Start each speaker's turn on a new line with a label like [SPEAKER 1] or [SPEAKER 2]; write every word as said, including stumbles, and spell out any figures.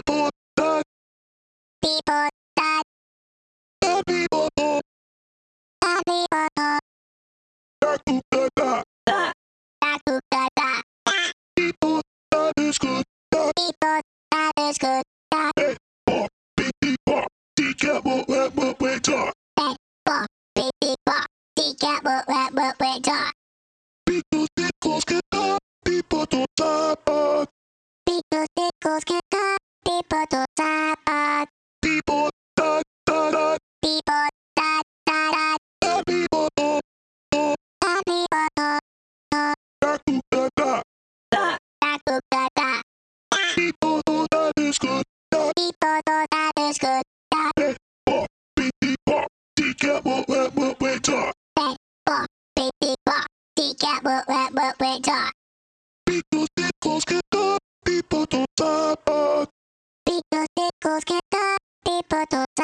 [SPEAKER 1] People that,
[SPEAKER 2] people that,
[SPEAKER 1] the people that,
[SPEAKER 2] the people that,
[SPEAKER 1] that do that, that.
[SPEAKER 2] that do that, that.
[SPEAKER 1] People that is good, that
[SPEAKER 2] People that is good, that.
[SPEAKER 1] hey, pop, beep, beep, pop. D cat what what what we talk.
[SPEAKER 2] Hey, pop, beep, beep, pop. D cat what what what we talk.
[SPEAKER 1] People tickles get up, people don't stop.
[SPEAKER 2] People tickles get up, people to stop.
[SPEAKER 1] People that that that,
[SPEAKER 2] People that that that,
[SPEAKER 1] the people that,
[SPEAKER 2] the people that,
[SPEAKER 1] that do that, that.
[SPEAKER 2] that do that, that.
[SPEAKER 1] People that is good, that
[SPEAKER 2] People that is good, that.
[SPEAKER 1] hey, pop, beep, beep, pop. D cat what what what we talk.
[SPEAKER 2] Hey, pop, beep, beep, pop. D cat what what what we talk.
[SPEAKER 1] People tickles get up, people don't stop.
[SPEAKER 2] People tickles get up, people to stop.